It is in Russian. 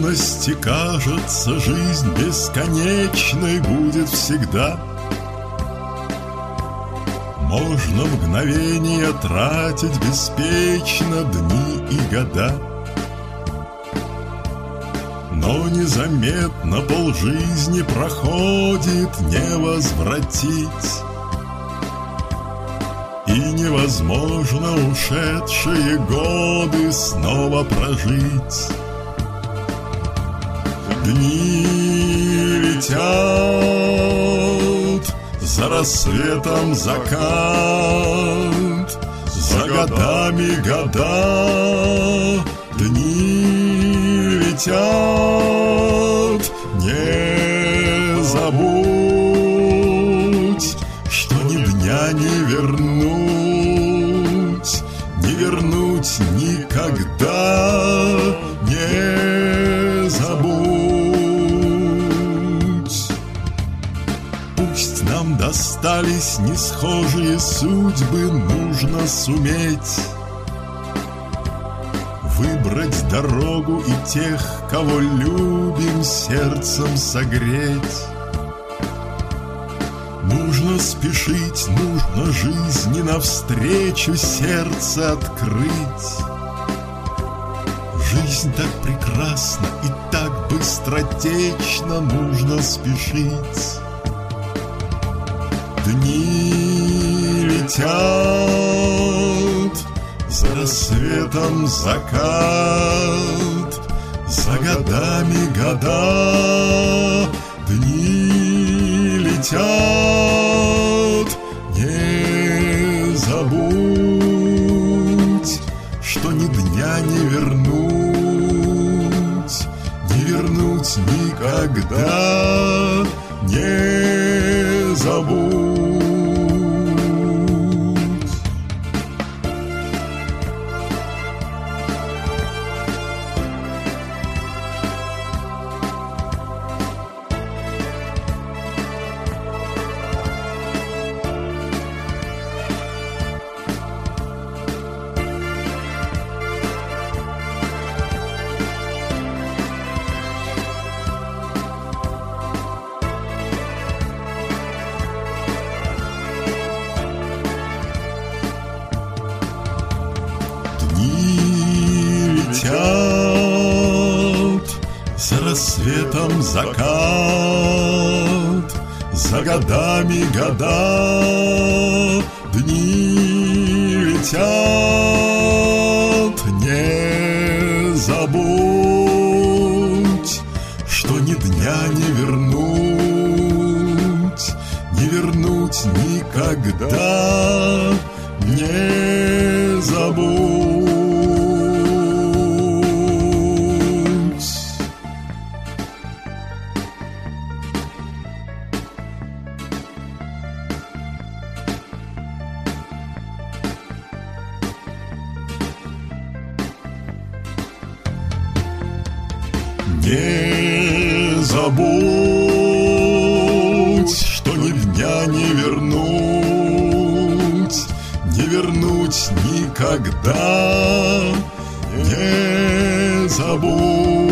юности кажется, жизнь бесконечной будет всегда. Можно мгновения тратить беспечно дни и года, но незаметно полжизни проходит не возвратить, и невозможно ушедшие годы снова прожить. Дни летят, за рассветом закат, за годами года. Дни летят, не забудь, что ни дня не вернуть, не вернуть никогда, не забудь. Пусть нам достались несхожие судьбы, нужно суметь выбрать дорогу и тех, кого любим, сердцем согреть. Нужно спешить, нужно жизни навстречу сердце открыть. Жизнь так прекрасна и так быстротечна, нужно спешить. Дни летят, за рассветом закат, за годами года. Дни летят, не забудь, что ни дня не вернуть, не вернуть никогда, не забудь. Дни летят, за рассветом закат, за годами года. Дни летят, не забудь, что ни дня не вернуть, не вернуть никогда, не забудь. Не забудь, что ни дня не вернуть, не вернуть никогда, не забудь.